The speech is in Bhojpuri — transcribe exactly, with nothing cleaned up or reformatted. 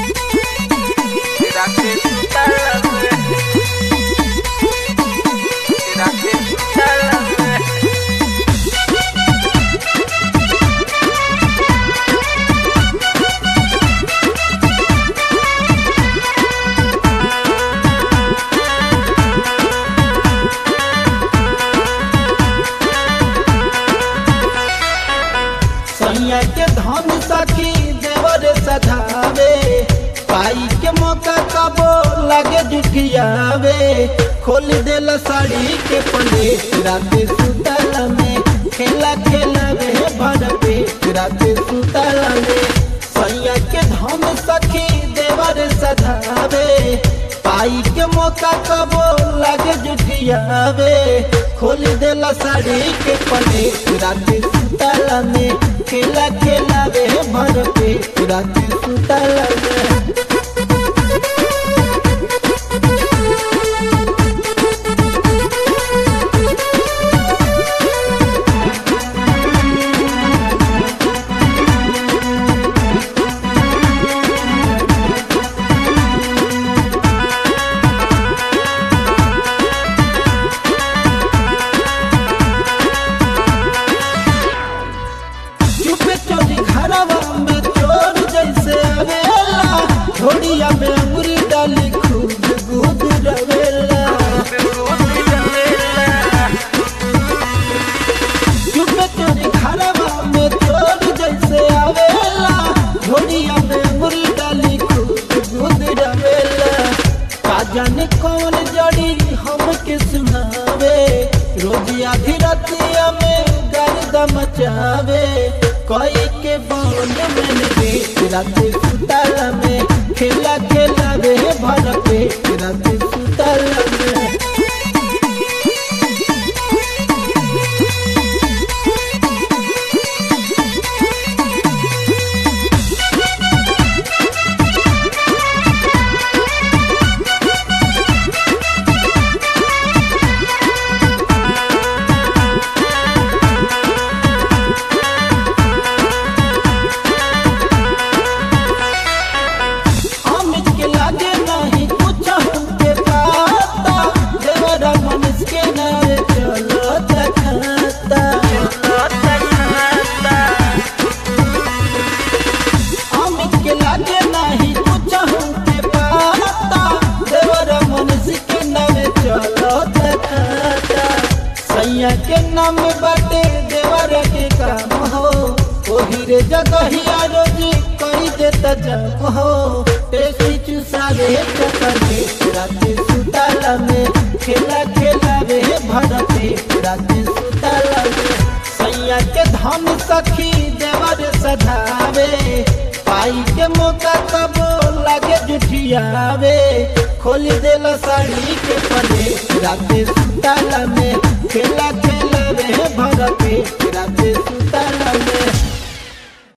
सैया के धन सखी देवर सधावे, पाई के मौका कबो लगे जुठियावे। खोल देला साड़ी के पलेट रात सुतल में, खेला खेला वे भर पेट रात सुतल में। सैया के धन सखी देवर सधावे, पाई के मौका कबो लगे जुठियावे। खोल देला साड़ी के पलेट रात सुतल में, खेला खेला वे भर पेट रात सुतल में। घोड़िया में अंगुरी डाली खूब गुद रवेला, चुपे चोरी घरवा में चोर जैसे आवेला। घोड़िया में अंगुरी डाली खूब गुद रवेला, का जाने कौन जड़ी हमके सुनावे। रोज आधी रातिया में गर्दा मचावे, कोई के बांध में पेट रात सुतल में, खेला खेला वे भर पेट रात सुतल में। सैया के नाम बाटे देवर के काम हो, ओही रे जगहिया रोज कही देता जब हो। टेसी चुसावे चकरे रात सुतल में, खेला खेला वे भर पेट रात सुतल में। सैया के धन सखी देवर सधावे, पाई के मौका कबो लगे जुठियावे। खोल देला साड़ी के पलेट रात सुतल में, खेला